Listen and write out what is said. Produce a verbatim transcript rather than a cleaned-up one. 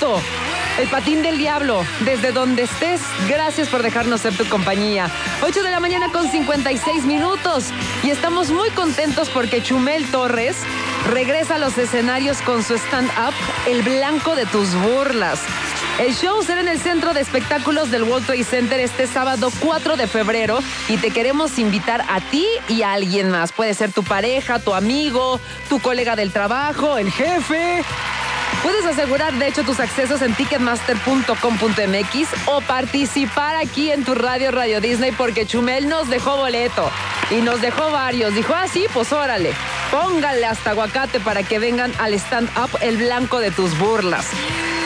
Payaso, el patín del diablo, desde donde estés, gracias por dejarnos ser tu compañía. ocho de la mañana con cincuenta y seis minutos y estamos muy contentos porque Chumel Torres regresa a los escenarios con su stand-up El Blanco de tus Burlas. El show será en el Centro de Espectáculos del World Trade Center este sábado cuatro de febrero y te queremos invitar a ti y a alguien más. Puede ser tu pareja, tu amigo, tu colega del trabajo, el jefe. Puedes asegurar, de hecho, tus accesos en ticketmaster punto com punto m x o participar aquí en tu radio Radio Disney porque Chumel nos dejó boleto y nos dejó varios. Dijo, ah, sí, pues órale, póngale hasta aguacate para que vengan al stand-up El Blanco de tus Burlas.